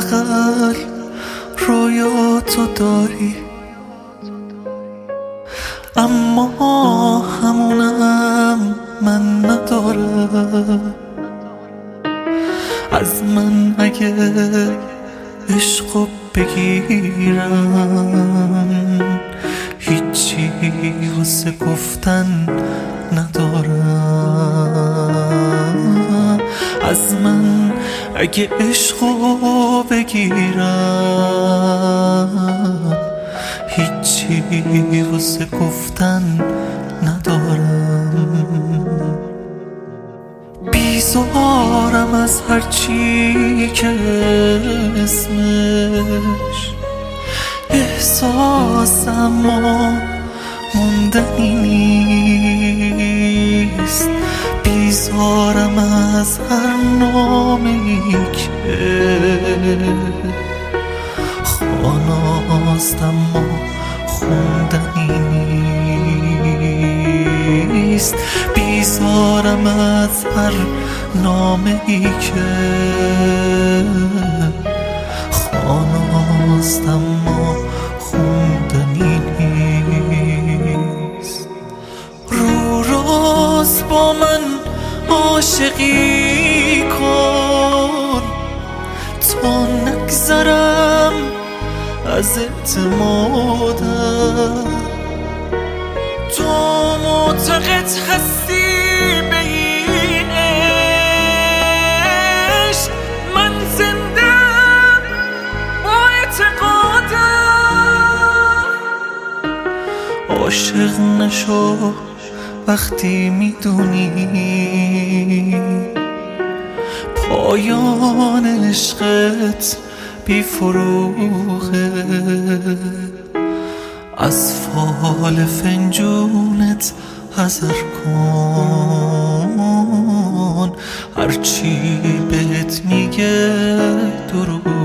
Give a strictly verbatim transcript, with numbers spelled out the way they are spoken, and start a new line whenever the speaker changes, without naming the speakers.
حداقل رویاتو داری، اما همونم من ندارم. از من اگه عشقو بگیرم هیچی واسه گفتن ندارم. از من اگه عشقو بگیرم هیچی واسه گفتن ندارم. بیزارم از هرچی که اسمش احساسم ما موندنی نیست. بیزارم از هر نامی که خاناست اما خوندنی نیست. بیزارم از هر نامی که خاناست اما خوندنی نیست. رو راست با من عاشقی کن تا نگذرم از اعتمادم. تو معتقد هستی به این عشق، من زندم با اعتقادم. عاشق نشو وقتی میدونی پایان عشقت بی فروغه. از فال فنجونت حذر کن، هرچی بهت میگه دروغه.